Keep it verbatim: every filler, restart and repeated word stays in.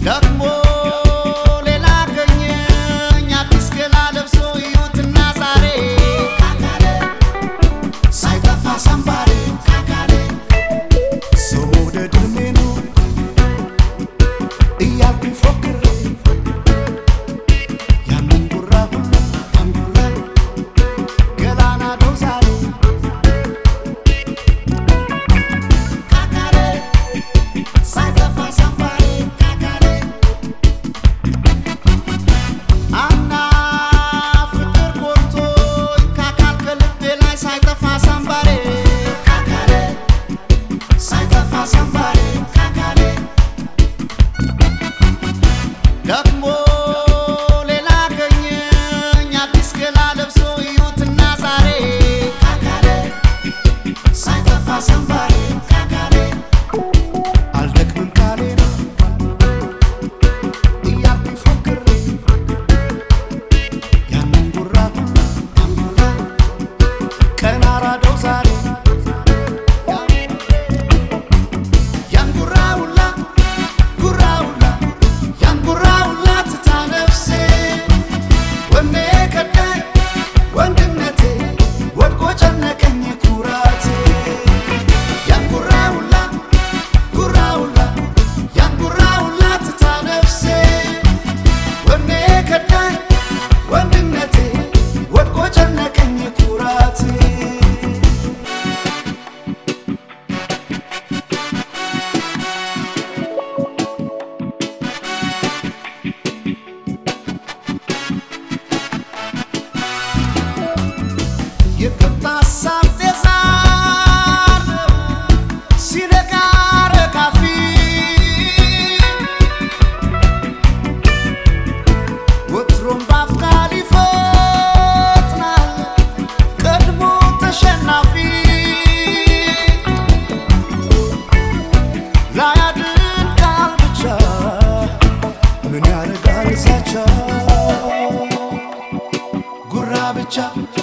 ደግሞ ሌላ ገኘኝ አዲስ ገላ ለብሶ ይዩትና ዛሬ ካካለ ሳይጠፋ ሳምባሬ ካካለ ሰው መውደድ ህልሜ ነው እያልኩኝ ፎክሬ ያንን ጉራ ሁሉ ያንጉራ ገላና ነው ዛሬ ካካለ ሳይጠፋ ሳምባሬ ደግሞ ሌላ ገኘኝ አዲስ ገላ ለብሶ ይዩትና ዛሬ ካካለ ሳይጠፋ ሳምባሬ ካካለ አልደክምም ካሌ ነው እያልኩኝ ፎክሬ ያንን ጉራ ሁሉ ያንጉራ ቀን አራደው ዛሬ ያንጉራ ሁላ ጉራ ሁላ ያንጉራ ወንድነቴ ወድቆ ጨነቀኝ ኩራቴ ያንጉራ ሁላ ጉራ ሁላ ያንጉራ ሁላ ትታ ነፍሴ ወኔ ከዳኝ ወንድነቴ ወድቆ ጨነቀኝ ኩራቴ የቅጣ ሳምቴዛር ሲነጋር ካፊ ወትሮም ባፍቃሪ ይፈጥናል ቀድሞ ተሸናፊ ላያድን ቃል ብቻ ምን ያረጋል ዛቻ ጉራ ብቻ